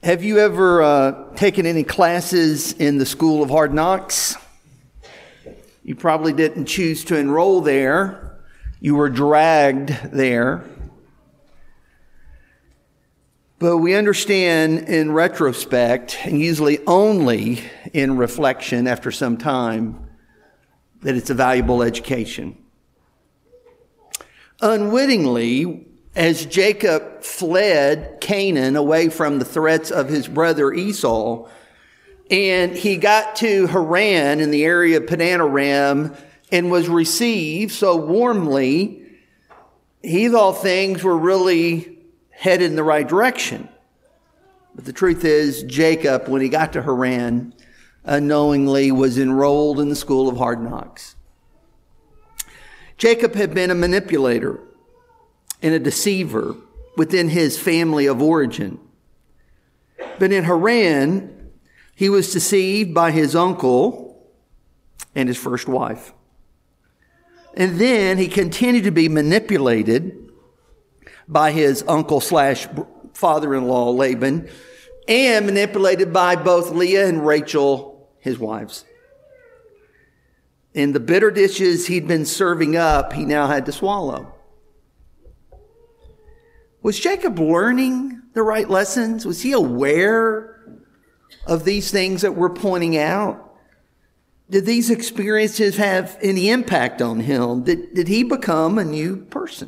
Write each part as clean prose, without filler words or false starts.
Have you ever taken any classes in the School of Hard Knocks? You probably didn't choose to enroll there. You were dragged there. But we understand in retrospect, and usually only in reflection after some time, that it's a valuable education. Unwittingly, as Jacob fled Canaan away from the threats of his brother Esau, and he got to Haran in the area of Padanaram and was received so warmly, he thought things were really headed in the right direction. But the truth is, Jacob, when he got to Haran, unknowingly was enrolled in the School of Hard Knocks. Jacob had been a manipulator and a deceiver within his family of origin. But in Haran, he was deceived by his uncle and his first wife. And then he continued to be manipulated by his uncle / father-in-law Laban, and manipulated by both Leah and Rachel, his wives. And the bitter dishes he'd been serving up, he now had to swallow. Was Jacob learning the right lessons? Was he aware of these things that we're pointing out? Did these experiences have any impact on him? Did he become a new person?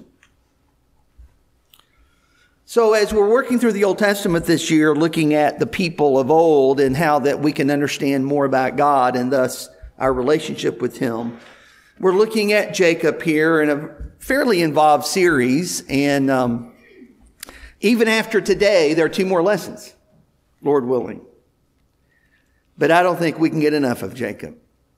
So as we're working through the Old Testament this year, looking at the people of old and how that we can understand more about God and thus our relationship with him, we're looking at Jacob here in a fairly involved series. And even after today, there are 2 more lessons, Lord willing. But I don't think we can get enough of Jacob.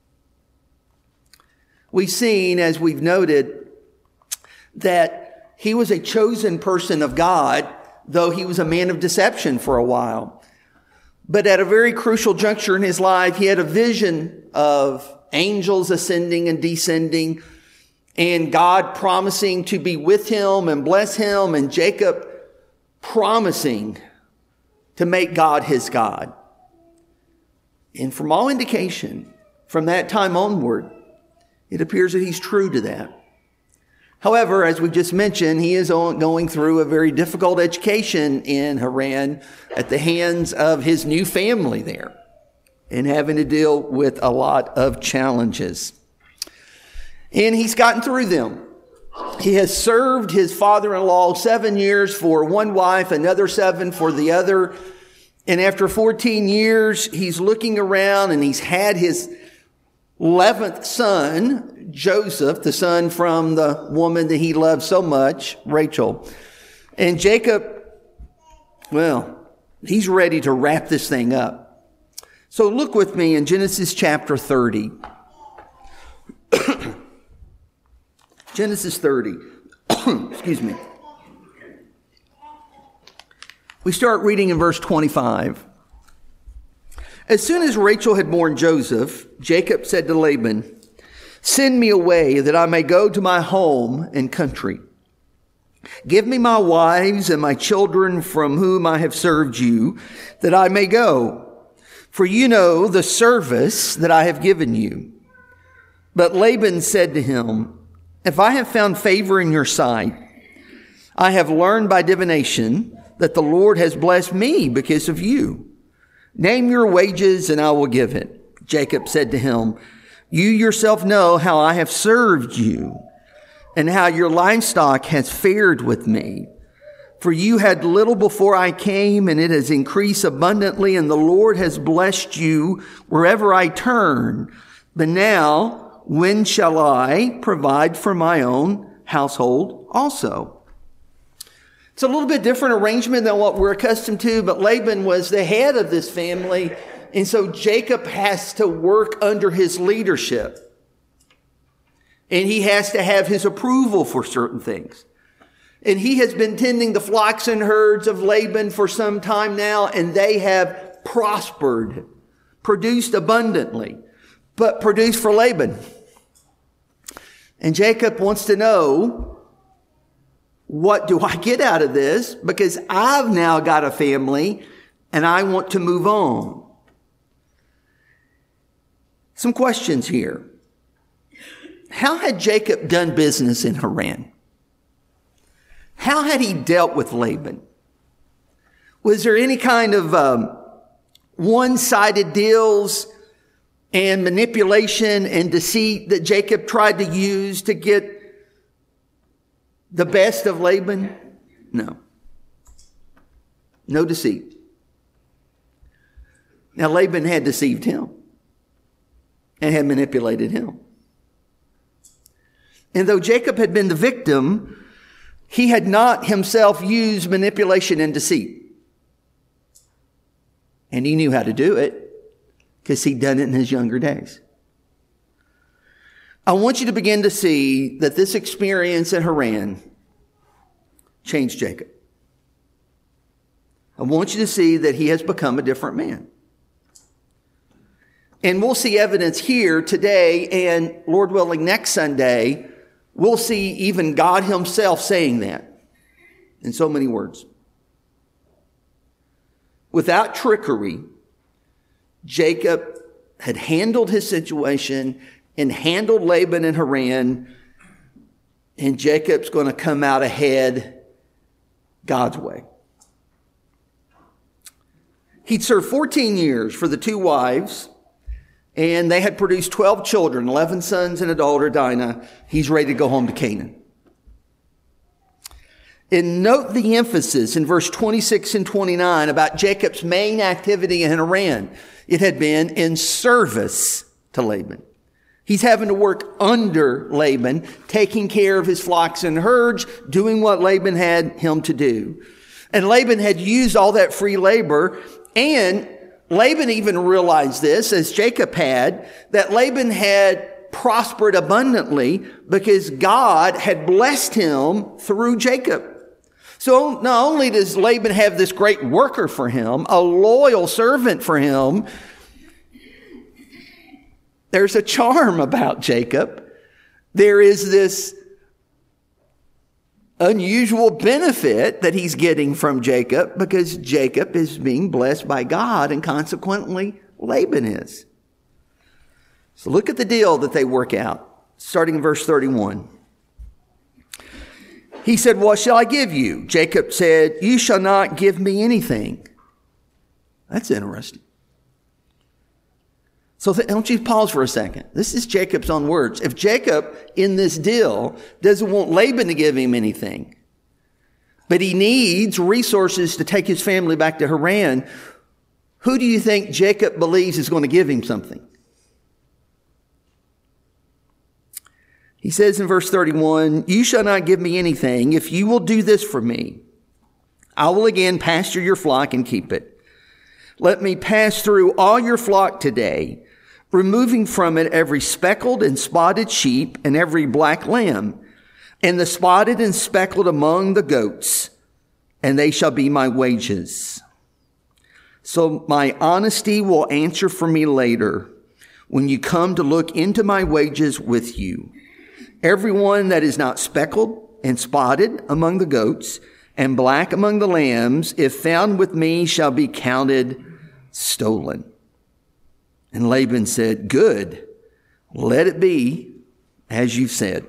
We've seen, as we've noted, that he was a chosen person of God, though he was a man of deception for a while. But at a very crucial juncture in his life, he had a vision of angels ascending and descending, and God promising to be with him and bless him, and Jacob promising to make God his God. And from all indication, from that time onward, it appears that he's true to that. However, as we just mentioned, he is going through a very difficult education in Haran at the hands of his new family there and having to deal with a lot of challenges. And he's gotten through them. He has served his father-in-law 7 years for one wife, another 7 for the other. And after 14 years, he's looking around and he's had his 11th son, Joseph, the son from the woman that he loved so much, Rachel. And Jacob, well, he's ready to wrap this thing up. So look with me in Genesis chapter 30. Genesis 30. Excuse me. We start reading in verse 25. As soon as Rachel had borne Joseph, Jacob said to Laban, "Send me away that I may go to my home and country. Give me my wives and my children from whom I have served you, that I may go. For you know the service that I have given you." But Laban said to him, "If I have found favor in your sight, I have learned by divination that the Lord has blessed me because of you. Name your wages and I will give it." Jacob said to him, "You yourself know how I have served you and how your livestock has fared with me. For you had little before I came, and it has increased abundantly, and the Lord has blessed you wherever I turn. But now, when shall I provide for my own household also?" It's a little bit different arrangement than what we're accustomed to, but Laban was the head of this family, and so Jacob has to work under his leadership. And he has to have his approval for certain things. And he has been tending the flocks and herds of Laban for some time now, and they have prospered, produced abundantly, but produced for Laban. And Jacob wants to know, what do I get out of this? Because I've now got a family and I want to move on. Some questions here. How had Jacob done business in Haran? How had he dealt with Laban? Was there any kind of one-sided deals and manipulation and deceit that Jacob tried to use to get the best of Laban? No. No deceit. Now, Laban had deceived him and had manipulated him. And though Jacob had been the victim, he had not himself used manipulation and deceit. And he knew how to do it because he'd done it in his younger days. I want you to begin to see that this experience in Haran changed Jacob. I want you to see that he has become a different man. And we'll see evidence here today, and Lord willing, next Sunday, we'll see even God himself saying that in so many words. Without trickery, Jacob had handled his situation and handled Laban and Haran, and Jacob's going to come out ahead God's way. He'd served 14 years for the two wives, and they had produced 12 children, 11 sons and a daughter, Dinah. He's ready to go home to Canaan. And note the emphasis in verse 26 and 29 about Jacob's main activity in Haran. It had been in service to Laban. He's having to work under Laban, taking care of his flocks and herds, doing what Laban had him to do. And Laban had used all that free labor, and Laban even realized this, as Jacob had, that Laban had prospered abundantly because God had blessed him through Jacob. So not only does Laban have this great worker for him, a loyal servant for him, there's a charm about Jacob. There is this unusual benefit that he's getting from Jacob because Jacob is being blessed by God, and consequently Laban is. So look at the deal that they work out, starting in verse 31. He said, "What shall I give you?" Jacob said, "You shall not give me anything." That's interesting. So I want you to pause for a second. This is Jacob's own words. If Jacob, in this deal, doesn't want Laban to give him anything, but he needs resources to take his family back to Haran, who do you think Jacob believes is going to give him something? He says in verse 31, "You shall not give me anything. If you will do this for me, I will again pasture your flock and keep it. Let me pass through all your flock today, removing from it every speckled and spotted sheep and every black lamb, and the spotted and speckled among the goats, and they shall be my wages. So my honesty will answer for me later when you come to look into my wages with you. Everyone that is not speckled and spotted among the goats and black among the lambs, if found with me, shall be counted stolen." And Laban said, "Good, let it be as you've said."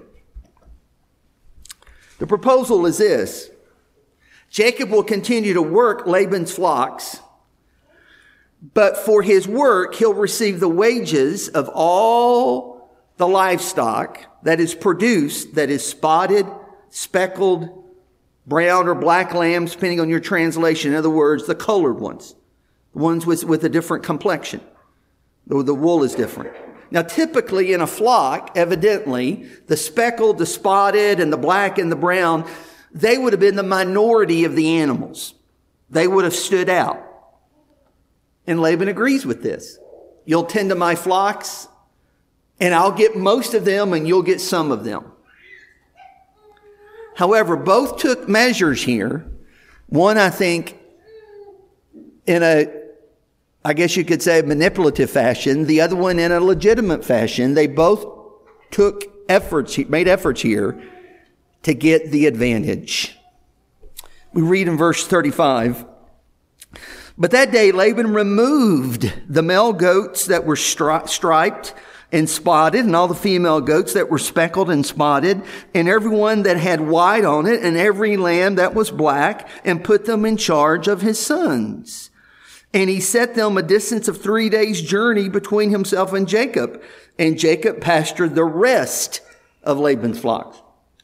The proposal is this: Jacob will continue to work Laban's flocks, but for his work, he'll receive the wages of all the livestock that is produced, that is spotted, speckled, brown or black lambs, depending on your translation. In other words, the colored ones, the ones with a different complexion. The wool is different. Now, typically in a flock, evidently, the speckled, the spotted, and the black and the brown, they would have been the minority of the animals. They would have stood out. And Laban agrees with this. You'll tend to my flocks, and I'll get most of them, and you'll get some of them. However, both took measures here. One, I think, in I guess you could say, manipulative fashion. The other one in a legitimate fashion. They both made efforts here to get the advantage. We read in verse 35, But that day Laban removed the male goats that were striped and spotted, and all the female goats that were speckled and spotted, and everyone that had white on it, and every lamb that was black, and put them in charge of his sons. And he set them a distance of 3 days' journey between himself and Jacob. And Jacob pastured the rest of Laban's flocks.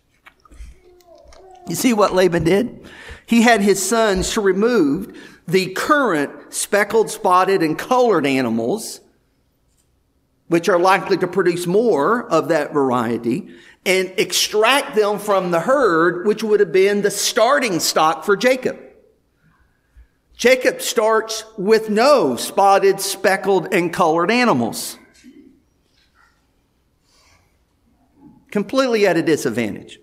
You see what Laban did? He had his sons to remove the current speckled, spotted, and colored animals, which are likely to produce more of that variety, and extract them from the herd, which would have been the starting stock for Jacob. Jacob starts with no spotted, speckled, and colored animals. Completely at a disadvantage.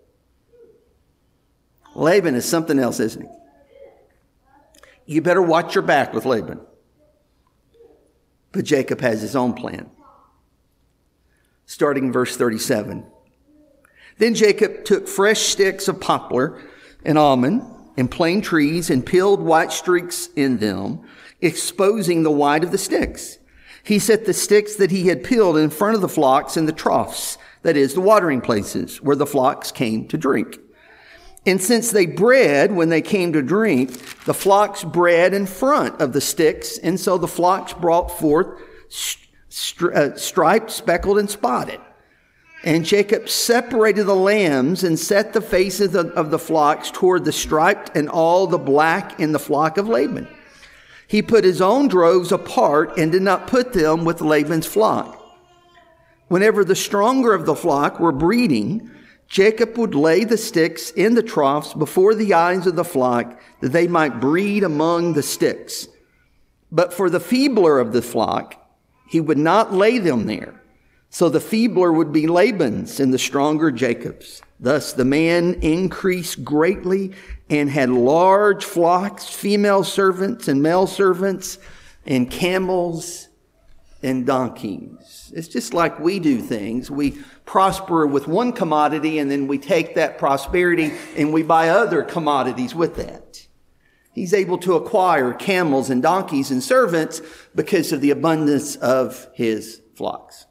Laban is something else, isn't he? You better watch your back with Laban. But Jacob has his own plan. Starting in verse 37. Then Jacob took fresh sticks of poplar and almond and plane trees and peeled white streaks in them, exposing the white of the sticks. He set the sticks that he had peeled in front of the flocks in the troughs, that is, the watering places where the flocks came to drink. And since they bred when they came to drink, the flocks bred in front of the sticks, and so the flocks brought forth striped, speckled, and spotted. And Jacob separated the lambs and set the faces of the flocks toward the striped and all the black in the flock of Laban. He put his own droves apart and did not put them with Laban's flock. Whenever the stronger of the flock were breeding, Jacob would lay the sticks in the troughs before the eyes of the flock, that they might breed among the sticks. But for the feebler of the flock, he would not lay them there. So the feebler would be Laban's and the stronger Jacob's. Thus the man increased greatly and had large flocks, female servants and male servants, and camels and donkeys. It's just like we do things. We prosper with one commodity, and then we take that prosperity and we buy other commodities with that. He's able to acquire camels and donkeys and servants because of the abundance of his flocks.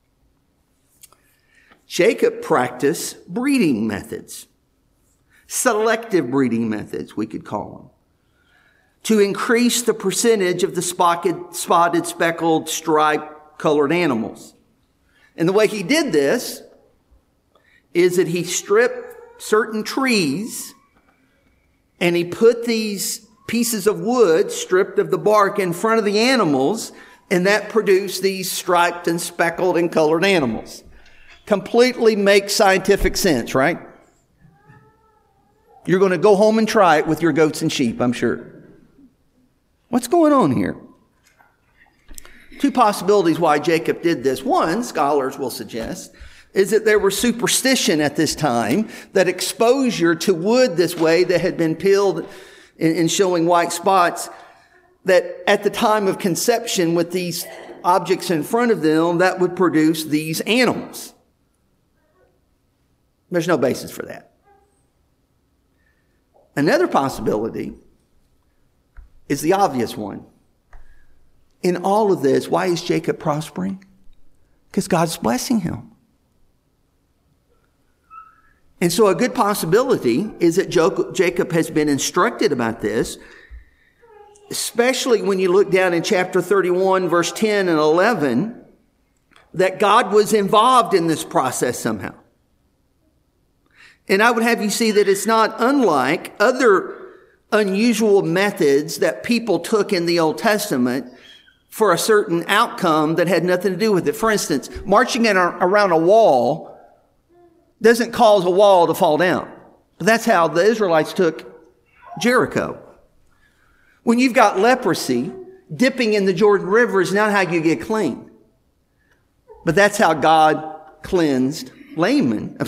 Jacob practiced breeding methods, selective breeding methods, we could call them, to increase the percentage of the spotted, speckled, striped, colored animals. And the way he did this is that he stripped certain trees and he put these pieces of wood stripped of the bark in front of the animals, and that produced these striped and speckled and colored animals. Completely makes scientific sense, right? You're going to go home and try it with your goats and sheep, I'm sure. What's going on here? Two possibilities why Jacob did this. One, scholars will suggest, is that there was superstition at this time that exposure to wood this way that had been peeled and showing white spots, that at the time of conception with these objects in front of them, that would produce these animals. There's no basis for that. Another possibility is the obvious one. In all of this, why is Jacob prospering? Because God's blessing him. And so a good possibility is that Jacob has been instructed about this, especially when you look down in chapter 31, verse 10 and 11, that God was involved in this process somehow. And I would have you see that it's not unlike other unusual methods that people took in the Old Testament for a certain outcome that had nothing to do with it. For instance, marching around a wall doesn't cause a wall to fall down. But that's how the Israelites took Jericho. When you've got leprosy, dipping in the Jordan River is not how you get clean. But that's how God cleansed Naaman,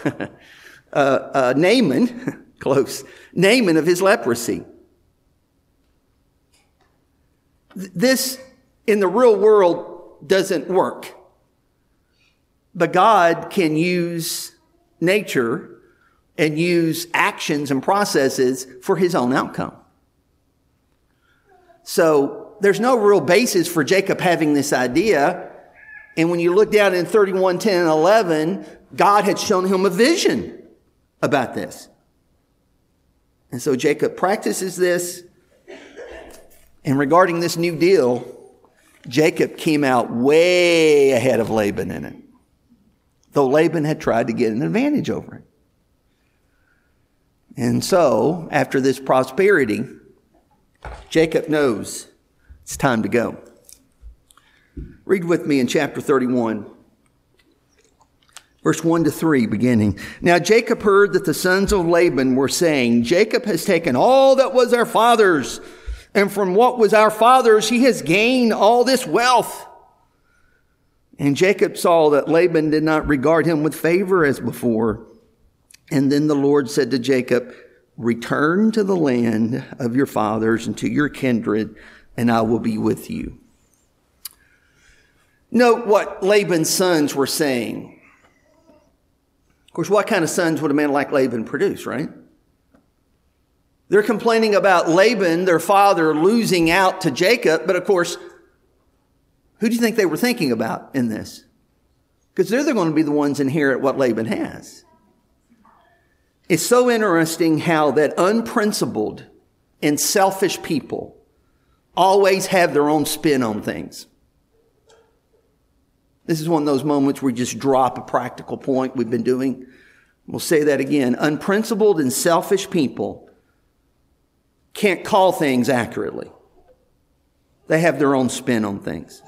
close, Naaman of his leprosy. This, in the real world, doesn't work. But God can use nature and use actions and processes for his own outcome. So there's no real basis for Jacob having this idea. And when you look down in 31, 10, and 11, God had shown him a vision about this. And so Jacob practices this. And regarding this new deal, Jacob came out way ahead of Laban in it, though Laban had tried to get an advantage over it. And so, after this prosperity, Jacob knows it's time to go. Read with me in chapter 31, verse 1 to 3, beginning. Now Jacob heard that the sons of Laban were saying, Jacob has taken all that was our father's, and from what was our father's, he has gained all this wealth. And Jacob saw that Laban did not regard him with favor as before. And then the Lord said to Jacob, return to the land of your fathers and to your kindred, and I will be with you. Note what Laban's sons were saying. Of course, what kind of sons would a man like Laban produce, right? They're complaining about Laban, their father, losing out to Jacob. But of course, who do you think they were thinking about in this? Because they're going to be the ones inherit what Laban has. It's so interesting how that unprincipled and selfish people always have their own spin on things. This is one of those moments where we just drop a practical point we've been doing. We'll say that again. Unprincipled and selfish people can't call things accurately. They have their own spin on things.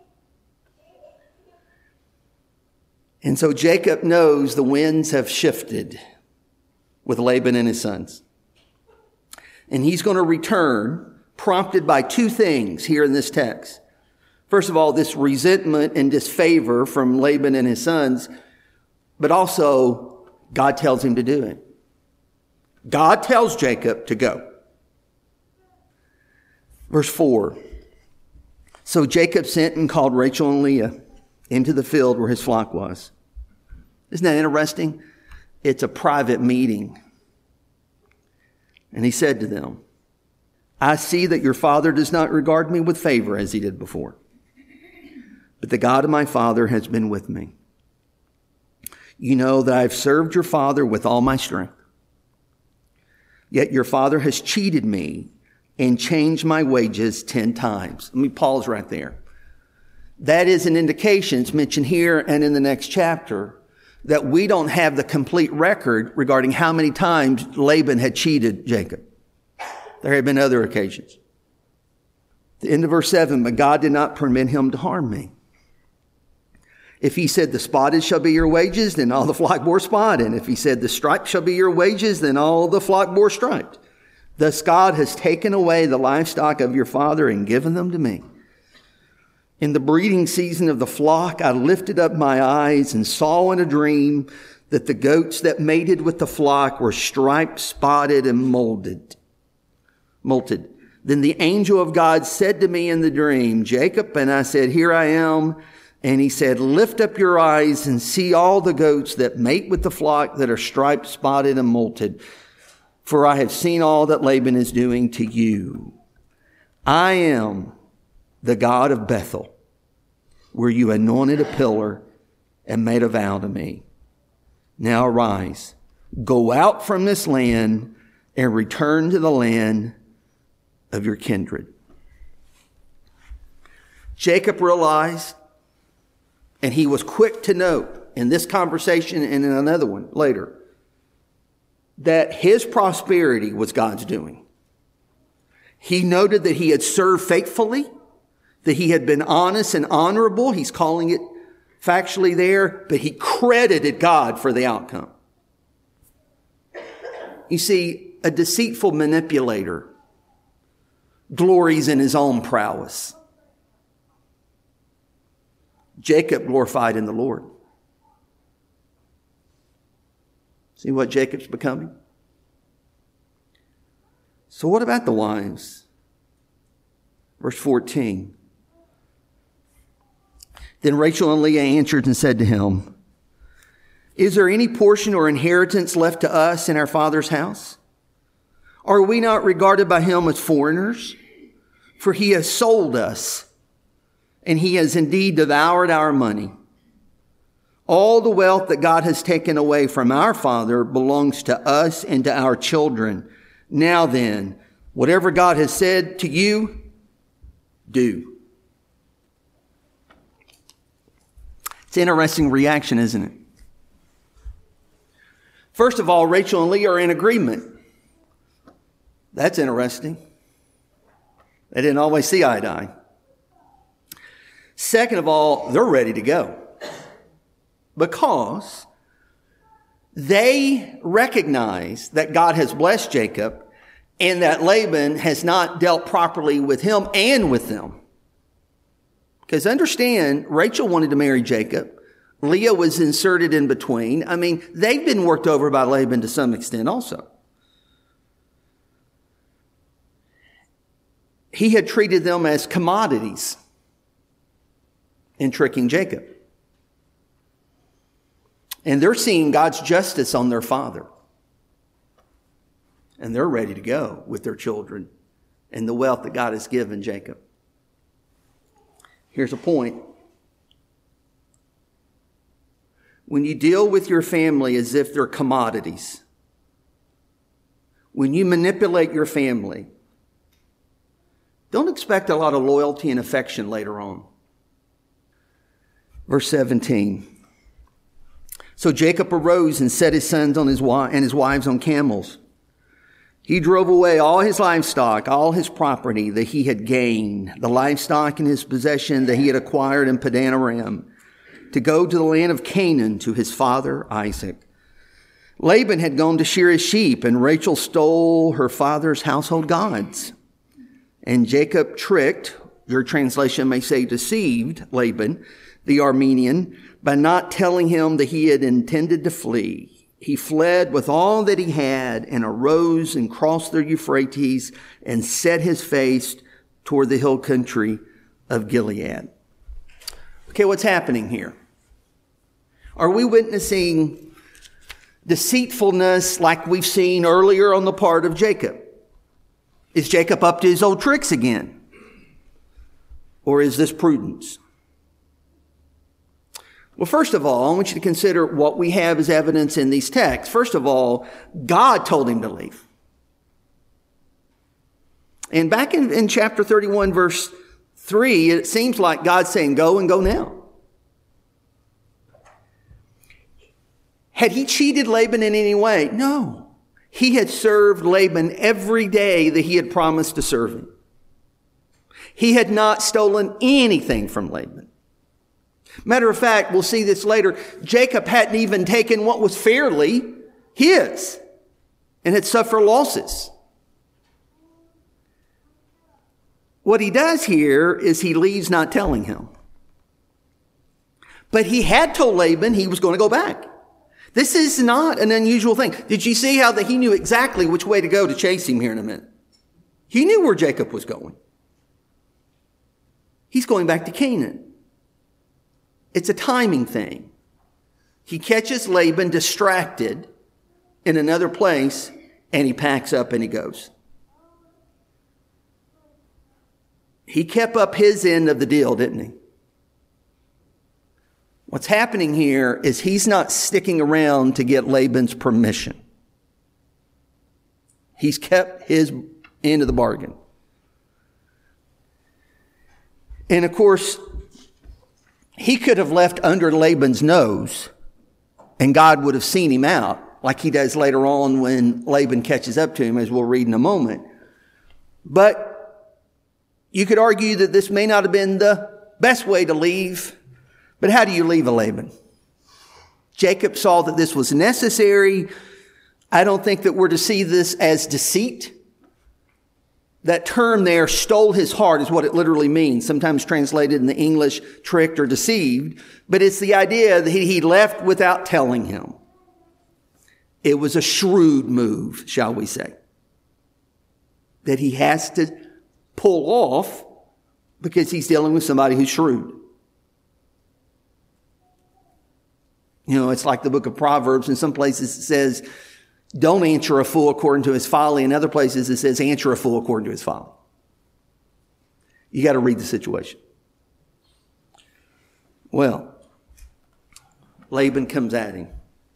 And so Jacob knows the winds have shifted with Laban and his sons. And he's going to return, prompted by two things here in this text. First of all, this resentment and disfavor from Laban and his sons, but also God tells him to do it. God tells Jacob to go. Verse 4. So Jacob sent and called Rachel and Leah into the field where his flock was. Isn't that interesting? It's a private meeting. And he said to them, I see that your father does not regard me with favor as he did before. But the God of my father has been with me. You know that I've served your father with all my strength. Yet your father has cheated me and changed my wages 10 times. Let me pause right there. That is an indication, it's mentioned here and in the next chapter, that we don't have the complete record regarding how many times Laban had cheated Jacob. There had been other occasions. The end of verse 7, but God did not permit him to harm me. If he said the spotted shall be your wages, then all the flock bore spotted. And if he said the striped shall be your wages, then all the flock bore striped. Thus God has taken away the livestock of your father and given them to me. In the breeding season of the flock, I lifted up my eyes and saw in a dream that the goats that mated with the flock were striped, spotted, and molted. Then the angel of God said to me in the dream, Jacob, and I said, here I am. And he said, lift up your eyes and see all the goats that mate with the flock that are striped, spotted, and molted. For I have seen all that Laban is doing to you. I am the God of Bethel, where you anointed a pillar and made a vow to me. Now arise, go out from this land and return to the land of your kindred. Jacob realized, and he was quick to note in this conversation and in another one later, that his prosperity was God's doing. He noted that he had served faithfully, that he had been honest and honorable. He's calling it factually there, but he credited God for the outcome. You see, a deceitful manipulator glories in his own prowess. Jacob glorified in the Lord. See what Jacob's becoming? So what about the wives? Verse 14. Then Rachel and Leah answered and said to him, is there any portion or inheritance left to us in our father's house? Are we not regarded by him as foreigners? For he has sold us, and he has indeed devoured our money. All the wealth that God has taken away from our father belongs to us and to our children. Now then, whatever God has said to you, do. It's an interesting reaction, isn't it? First of all, Rachel and Leah are in agreement. That's interesting. They didn't always see eye to eye. Second of all, they're ready to go. Because they recognize that God has blessed Jacob and that Laban has not dealt properly with him and with them. Because understand, Rachel wanted to marry Jacob. Leah was inserted in between. I mean, they've been worked over by Laban to some extent also. He had treated them as commodities in tricking Jacob. And they're seeing God's justice on their father. And they're ready to go with their children and the wealth that God has given Jacob. Here's a point. When you deal with your family as if they're commodities, when you manipulate your family, don't expect a lot of loyalty and affection later on. Verse 17. So Jacob arose and set his sons on his wives on camels. He drove away all his livestock, all his property that he had gained, the livestock in his possession that he had acquired in Padan Aram, to go to the land of Canaan to his father Isaac. Laban had gone to shear his sheep, and Rachel stole her father's household gods. And Jacob tricked, your translation may say deceived, Laban, the Aramean, by not telling him that he had intended to flee. He fled with all that he had and arose and crossed the Euphrates and set his face toward the hill country of Gilead. Okay, what's happening here? Are we witnessing deceitfulness like we've seen earlier on the part of Jacob? Is Jacob up to his old tricks again? Or is this prudence? Well, first of all, I want you to consider what we have as evidence in these texts. First of all, God told him to leave. And back in chapter 31, verse 3, it seems like God's saying, go and go now. Had he cheated Laban in any way? No. He had served Laban every day that he had promised to serve him. He had not stolen anything from Laban. Matter of fact, we'll see this later, Jacob hadn't even taken what was fairly his and had suffered losses. What he does here is he leaves not telling him. But he had told Laban he was going to go back. This is not an unusual thing. Did you see how he knew exactly which way to go to chase him here in a minute? He knew where Jacob was going. He's going back to Canaan. It's a timing thing. He catches Laban distracted in another place, and he packs up and he goes. He kept up his end of the deal, didn't he? What's happening here is he's not sticking around to get Laban's permission. He's kept his end of the bargain. And of course, he could have left under Laban's nose and God would have seen him out like he does later on when Laban catches up to him, as we'll read in a moment. But you could argue that this may not have been the best way to leave. But how do you leave a Laban? Jacob saw that this was necessary. I don't think that we're to see this as deceit. That term there, stole his heart, is what it literally means. Sometimes translated in the English, tricked or deceived. But it's the idea that he left without telling him. It was a shrewd move, shall we say, that he has to pull off because he's dealing with somebody who's shrewd. You know, it's like the book of Proverbs. In some places it says, don't answer a fool according to his folly. In other places it says, answer a fool according to his folly. You got to read the situation. Well, Laban comes at him.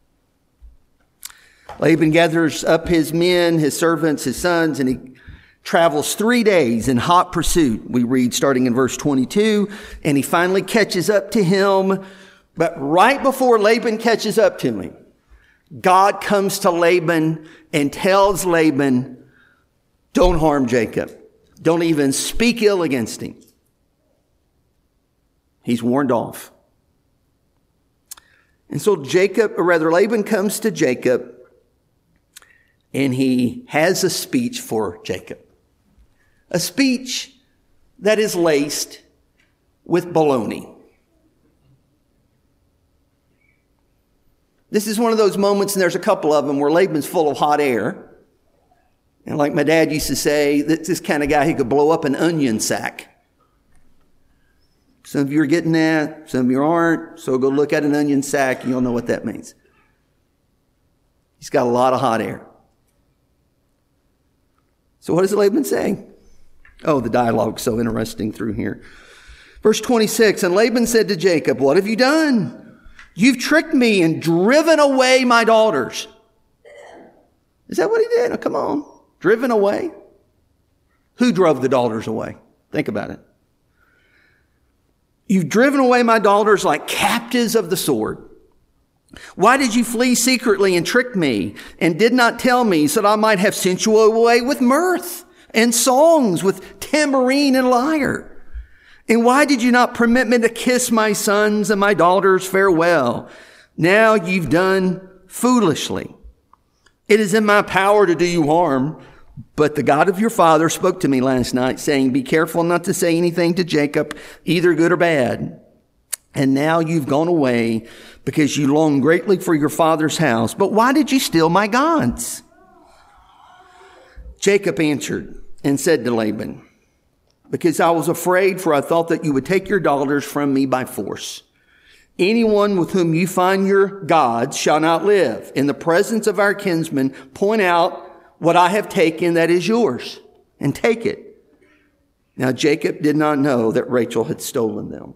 Laban gathers up his men, his servants, his sons, and he travels 3 days in hot pursuit. We read starting in verse 22, and he finally catches up to him. But right before Laban catches up to him, God comes to Laban and tells Laban, don't harm Jacob. Don't even speak ill against him. He's warned off. And so Laban comes to Jacob, and he has a speech for Jacob. A speech that is laced with baloney. This is one of those moments, and there's a couple of them, where Laban's full of hot air. And like my dad used to say, that's this kind of guy who could blow up an onion sack. Some of you are getting that, some of you aren't. So go look at an onion sack and you'll know what that means. He's got a lot of hot air. So what is Laban saying? Oh, the dialogue's so interesting through here. Verse 26, and Laban said to Jacob, what have you done? You've tricked me and driven away my daughters. Is that what he did? Oh, come on. Driven away? Who drove the daughters away? Think about it. You've driven away my daughters like captives of the sword. Why did you flee secretly and trick me and did not tell me so that I might have sent you away with mirth and songs, with tambourine and lyre? And why did you not permit me to kiss my sons and my daughters farewell? Now you've done foolishly. It is in my power to do you harm. But the God of your father spoke to me last night, saying, be careful not to say anything to Jacob, either good or bad. And now you've gone away because you long greatly for your father's house. But why did you steal my gods? Jacob answered and said to Laban, because I was afraid, for I thought that you would take your daughters from me by force. Anyone with whom you find your gods shall not live. In the presence of our kinsmen, point out what I have taken that is yours, and take it. Now Jacob did not know that Rachel had stolen them.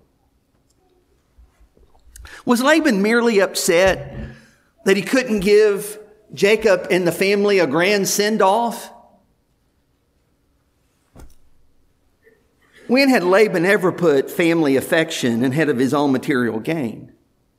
Was Laban merely upset that he couldn't give Jacob and the family a grand send-off? When had Laban ever put family affection ahead of his own material gain?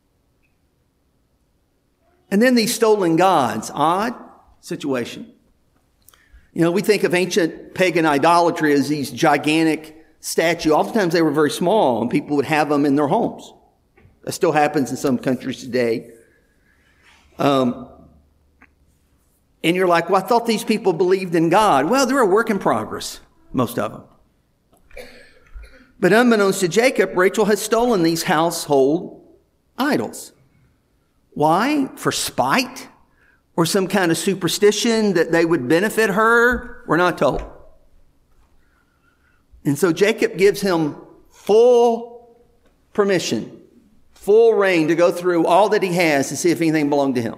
And then these stolen gods, odd situation. You know, we think of ancient pagan idolatry as these gigantic statues. Oftentimes they were very small and people would have them in their homes. That still happens in some countries today. And you're like, well, I thought these people believed in God. Well, they're a work in progress, most of them. But unbeknownst to Jacob, Rachel has stolen these household idols. Why? For spite? Or some kind of superstition that they would benefit her? We're not told. And so Jacob gives him full permission, full reign to go through all that he has to see if anything belonged to him.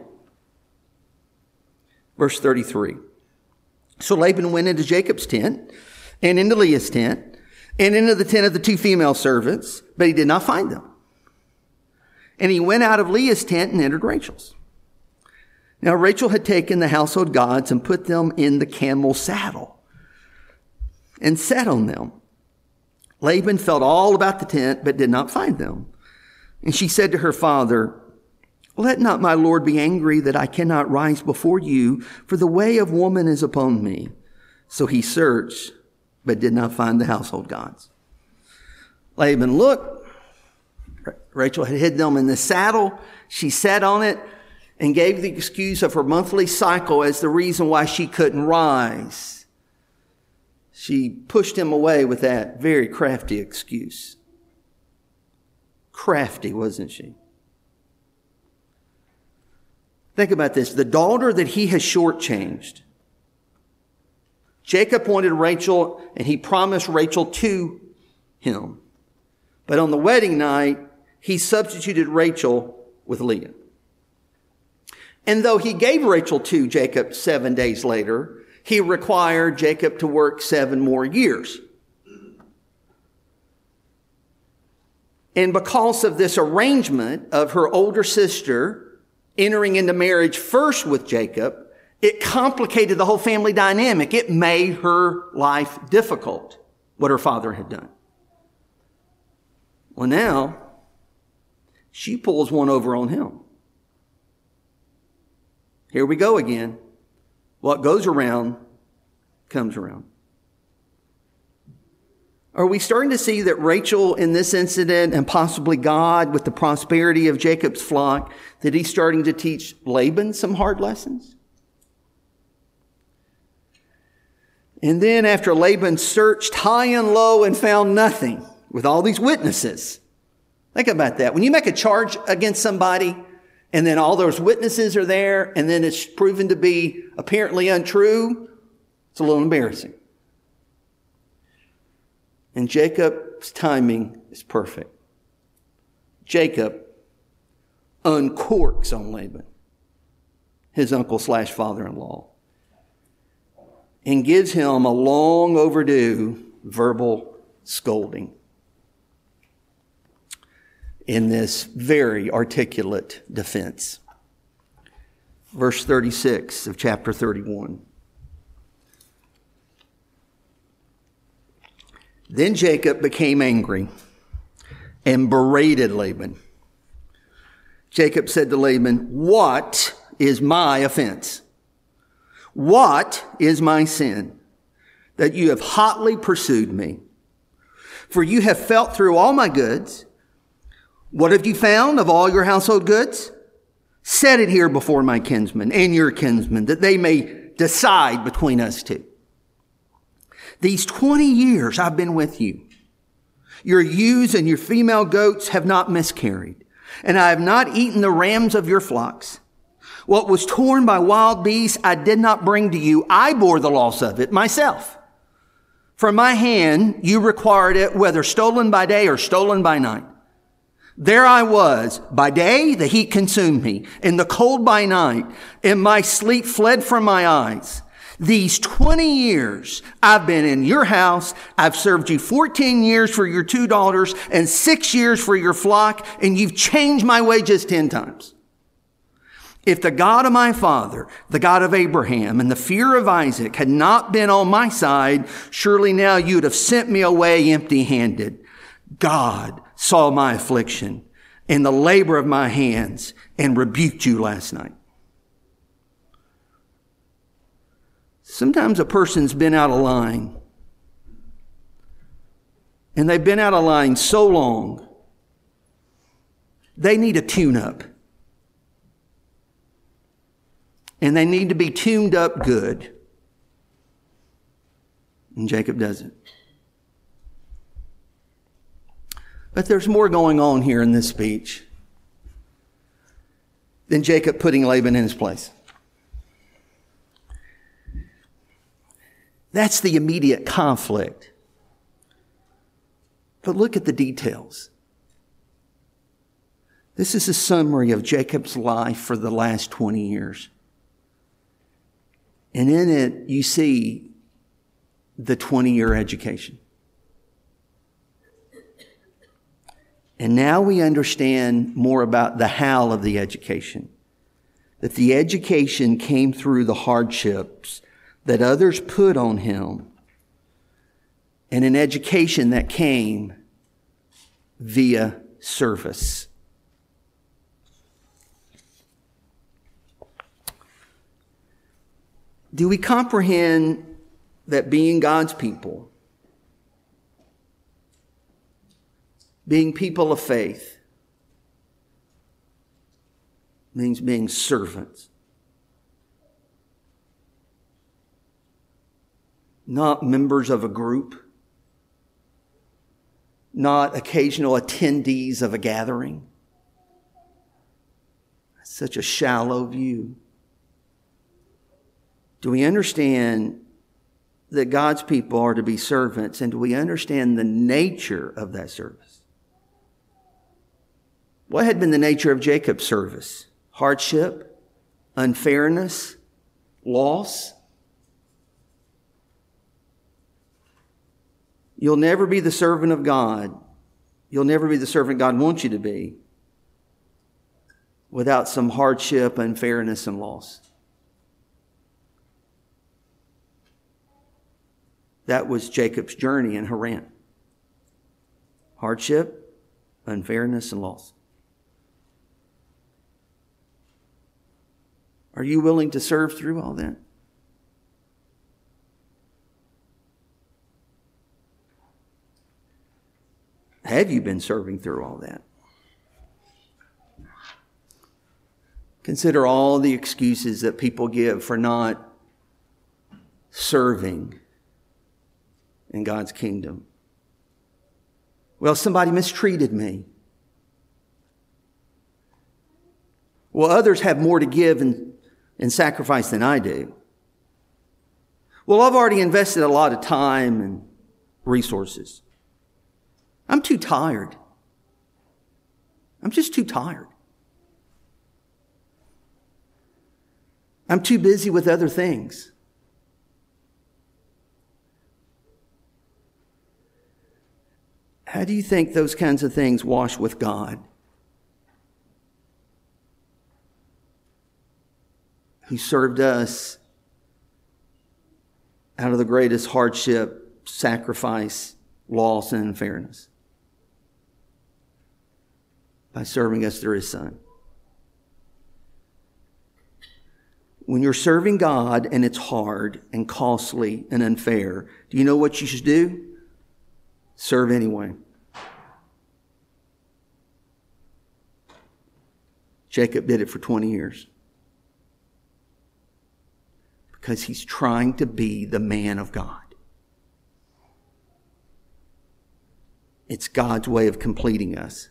Verse 33. So Laban went into Jacob's tent and into Leah's tent and into the tent of the two female servants, but he did not find them. And he went out of Leah's tent and entered Rachel's. Now Rachel had taken the household gods and put them in the camel saddle and sat on them. Laban felt all about the tent, but did not find them. And she said to her father, let not my lord be angry that I cannot rise before you, for the way of woman is upon me. So he searched, but did not find the household gods. Laban looked. Rachel had hid them in the saddle. She sat on it and gave the excuse of her monthly cycle as the reason why she couldn't rise. She pushed him away with that very crafty excuse. Crafty, wasn't she? Think about this. The daughter that he has shortchanged. Jacob wanted Rachel, and he promised Rachel to him. But on the wedding night, he substituted Rachel with Leah. And though he gave Rachel to Jacob 7 days later, he required Jacob to work 7 more years. And because of this arrangement of her older sister entering into marriage first with Jacob, it complicated the whole family dynamic. It made her life difficult, what her father had done. Well, now, she pulls one over on him. Here we go again. What goes around comes around. Are we starting to see that Rachel in this incident, and possibly God with the prosperity of Jacob's flock, that he's starting to teach Laban some hard lessons? And then after Laban searched high and low and found nothing with all these witnesses. Think about that. When you make a charge against somebody and then all those witnesses are there and then it's proven to be apparently untrue, it's a little embarrassing. And Jacob's timing is perfect. Jacob uncorks on Laban, his uncle / father-in-law, and gives him a long overdue verbal scolding in this very articulate defense. Verse 36 of chapter 31. Then Jacob became angry and berated Laban. Jacob said to Laban, "What is my offense? What is my sin that you have hotly pursued me? For you have felt through all my goods. What have you found of all your household goods? Set it here before my kinsmen and your kinsmen, that they may decide between us two. These 20 years I've been with you. Your ewes and your female goats have not miscarried, and I have not eaten the rams of your flocks. What was torn by wild beasts I did not bring to you. I bore the loss of it myself. From my hand you required it, whether stolen by day or stolen by night. There I was. By day the heat consumed me, and the cold by night, and my sleep fled from my eyes. These 20 years I've been in your house. I've served you 14 years for your 2 daughters and 6 years for your flock, and you've changed my wages 10 times. If the God of my father, the God of Abraham, and the fear of Isaac had not been on my side, surely now you'd have sent me away empty-handed. God saw my affliction and the labor of my hands and rebuked you last night." Sometimes a person's been out of line. And they've been out of line so long, they need a tune-up. And they need to be tuned up good. And Jacob doesn't. But there's more going on here in this speech than Jacob putting Laban in his place. That's the immediate conflict. But look at the details. This is a summary of Jacob's life for the last 20 years. And in it, you see the 20-year education. And now we understand more about the how of the education. That the education came through the hardships that others put on him, and an education that came via service. Do we comprehend that being God's people, being people of faith, means being servants? Not members of a group, not occasional attendees of a gathering. That's such a shallow view. Do we understand that God's people are to be servants, and do we understand the nature of that service? What had been the nature of Jacob's service? Hardship, unfairness, loss. You'll never be the servant of God you'll never be the servant God wants you to be without some hardship, unfairness, and loss. That was Jacob's journey in Haran. Hardship, unfairness, and loss. Are you willing to serve through all that? Have you been serving through all that? Consider all the excuses that people give for not serving in God's kingdom. Well, somebody mistreated me. Well, others have more to give and sacrifice than I do. Well, I've already invested a lot of time and resources. I'm too tired. I'm just too tired. I'm too busy with other things. How do you think those kinds of things wash with God, who served us out of the greatest hardship, sacrifice, loss, and unfairness by serving us through His Son? When you're serving God and it's hard and costly and unfair, do you know what you should do? Serve anyway. Jacob did it for 20 years. Because he's trying to be the man of God. It's God's way of completing us.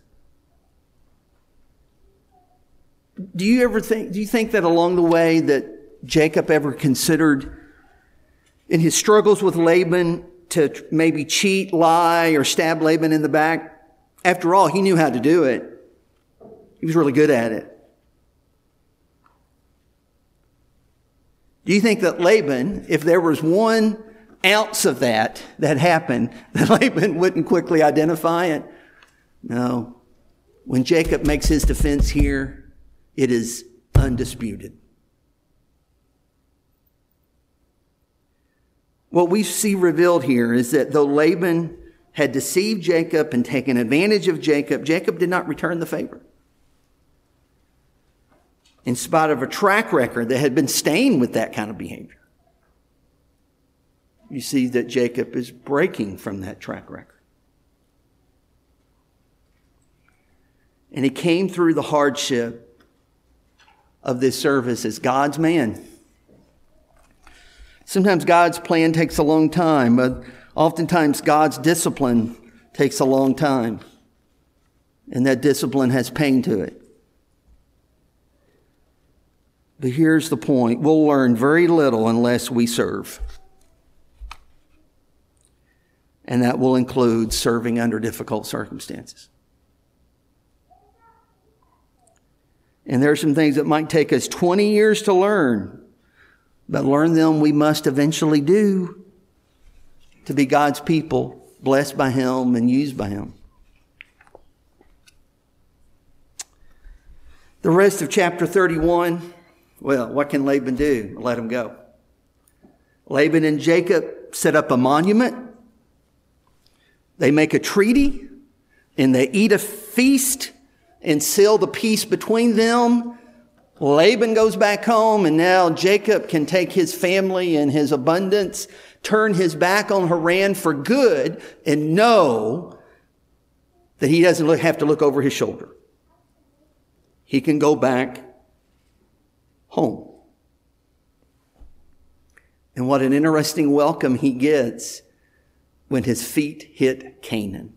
Do you think that along the way that Jacob ever considered in his struggles with Laban to maybe cheat, lie, or stab Laban in the back? After all, he knew how to do it. He was really good at it. Do you think that Laban, if there was 1 ounce of that happened, that Laban wouldn't quickly identify it? No. When Jacob makes his defense here, it is undisputed. What we see revealed here is that though Laban had deceived Jacob and taken advantage of Jacob, Jacob did not return the favor. In spite of a track record that had been stained with that kind of behavior. You see that Jacob is breaking from that track record. And he came through the hardship of this service as God's man. Sometimes God's plan takes a long time, but oftentimes God's discipline takes a long time. And that discipline has pain to it. But here's the point. We'll learn very little unless we serve. And that will include serving under difficult circumstances. And there are some things that might take us 20 years to learn, but learn them we must eventually do to be God's people, blessed by Him and used by Him. The rest of chapter 31, well, what can Laban do? Let him go. Laban and Jacob set up a monument. They make a treaty, and they eat a feast and seal the peace between them. Laban goes back home, and now Jacob can take his family and his abundance, turn his back on Haran for good, and know that he doesn't have to look over his shoulder. He can go back home. And what an interesting welcome he gets when his feet hit Canaan.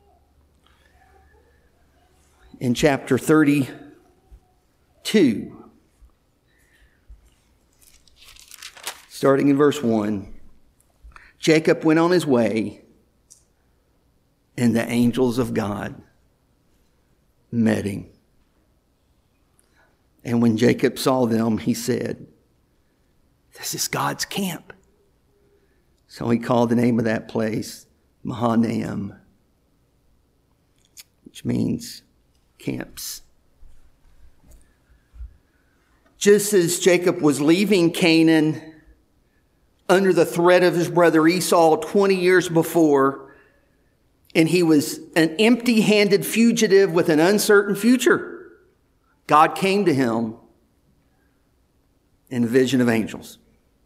In chapter 32, starting in verse 1, Jacob went on his way, and the angels of God met him. And when Jacob saw them, he said, "This is God's camp." So he called the name of that place Mahanaim. which means camps. Just as Jacob was leaving Canaan under the threat of his brother Esau 20 years before, and he was an empty-handed fugitive with an uncertain future, God came to him in a vision of angels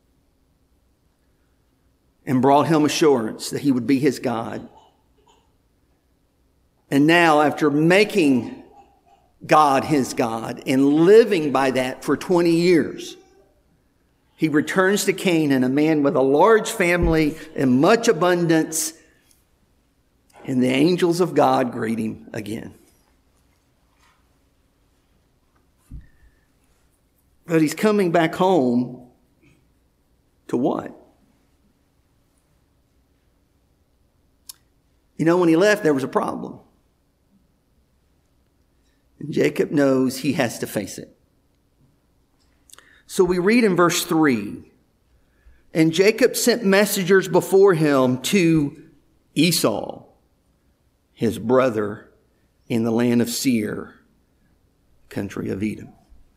and brought him assurance that he would be his God. And now, after making God his God and living by that for 20 years, he returns to Canaan, a man with a large family and much abundance, and the angels of God greet him again. But he's coming back home to what? You know, when he left, there was a problem. And Jacob knows he has to face it. So we read in verse 3, and Jacob sent messengers before him to Esau, his brother, in the land of Seir, country of Edom.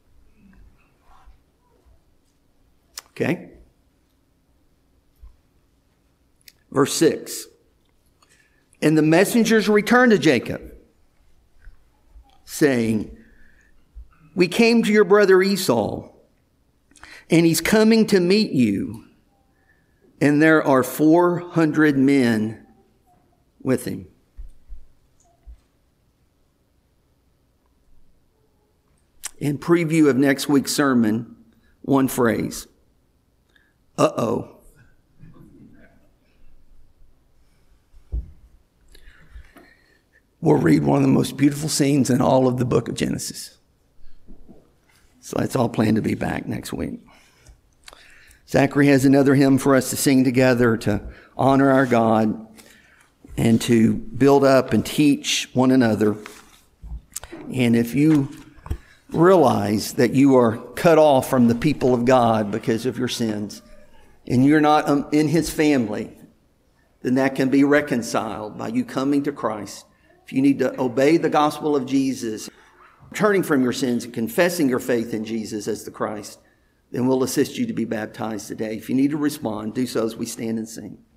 Okay? Verse 6. And the messengers returned to Jacob, saying, we came to your brother Esau, and he's coming to meet you, and there are 400 men with him. In preview of next week's sermon, one phrase. Uh-oh. We'll read one of the most beautiful scenes in all of the book of Genesis. So let's all plan to be back next week. Zachary has another hymn for us to sing together to honor our God and to build up and teach one another. And if you realize that you are cut off from the people of God because of your sins, and you're not in his family, then that can be reconciled by you coming to Christ. If you need to obey the gospel of Jesus, turning from your sins and confessing your faith in Jesus as the Christ, then we'll assist you to be baptized today. If you need to respond, do so as we stand and sing.